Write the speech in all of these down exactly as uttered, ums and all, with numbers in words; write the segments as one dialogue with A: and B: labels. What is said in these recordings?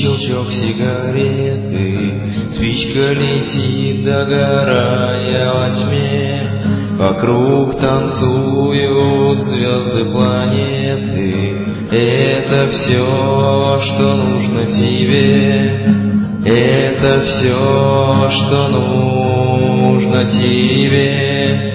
A: щелчок сигареты, спичка летит, догорая во тьме. Вокруг танцуют звезды, планеты. Это все, что нужно тебе. Это все, что нужно тебе.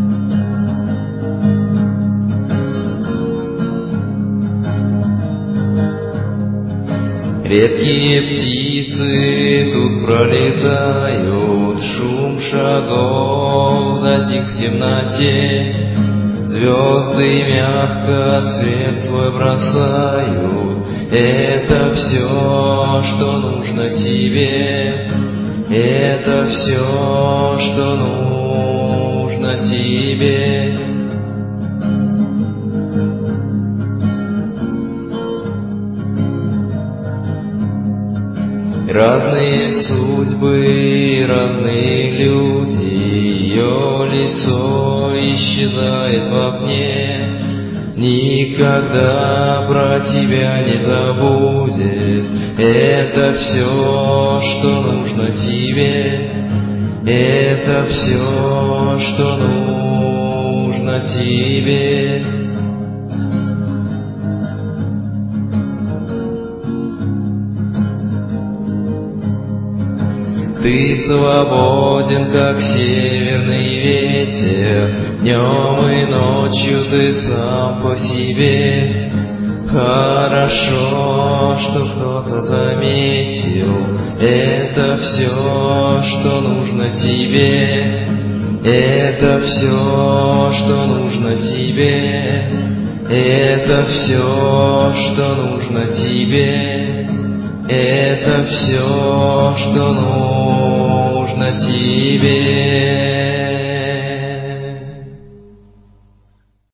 A: Редкие птицы тут пролетают, шум шагов затих в темноте. Звезды мягко свет свой бросают. Это все, что нужно тебе. Это все, что нужно тебе. Разные судьбы, разные люди, ее лицо исчезает в окне. Никогда про тебя не забудет. Это все, что нужно тебе. Это все, что нужно тебе. Ты свободен, как северный ветер, днем и ночью ты сам по себе. Хорошо, что кто-то заметил. Это все, что нужно тебе. Это все, что нужно тебе. Это все, что нужно тебе. Это все, что нужно тебе.